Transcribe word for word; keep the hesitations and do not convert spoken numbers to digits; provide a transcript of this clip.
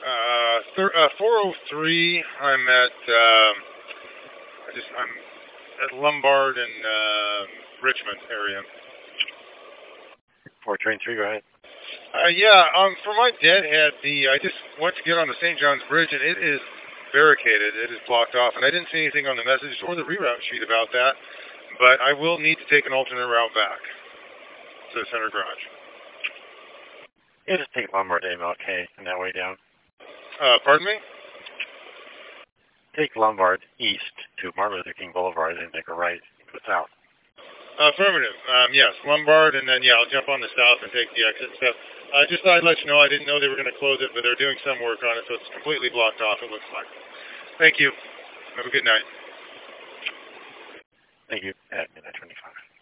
Uh, thir- uh, four oh three. I'm at. Um, I just. I'm at Lombard and uh, Richmond area. four train three, go ahead. Uh, yeah. Um, for my deadhead, the I just went to get on the Saint John's Bridge, and it is barricaded. It is blocked off, and I didn't see anything on the message or the reroute sheet about that. But I will need to take an alternate route back to the center garage. You just take Lombard M L K on that way down. Uh, pardon me? Take Lombard east to Martin Luther King Boulevard and make a right to the south. Affirmative. Um, yes, Lombard, and then, yeah, I'll jump on the south and take the exit stuff. I uh, just thought I'd let you know I didn't know they were going to close it, but they're doing some work on it, so it's completely blocked off, it looks like. Thank you. Have a good night. Thank you. At midnight twenty-five.